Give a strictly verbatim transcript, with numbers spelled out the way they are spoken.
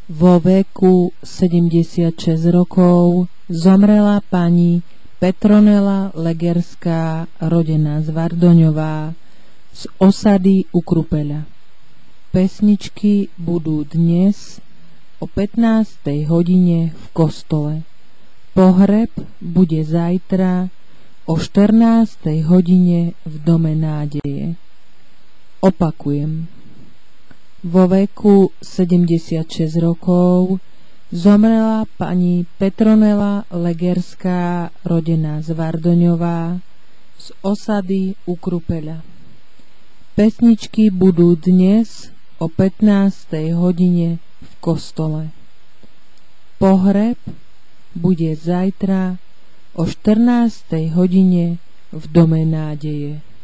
Vo veku sedemdesiatšesť rokov zomrela pani Petronela Legerská, rodená z Vardoňová, z osady u Krupeľa. Pesničky budú dnes o pätnástej hodine v kostole. Pohreb bude zajtra o štrnástej hodine v Dome nádeje. Opakujem. Vo veku sedemdesiatšesť rokov zomrela pani Petronela Legerská, rodená z Vardoňová, z osady u Krupeľa. Pesničky budú dnes o pätnástej hodine v kostole. Pohreb bude zajtra o štrnástej hodine v Dome nádeje.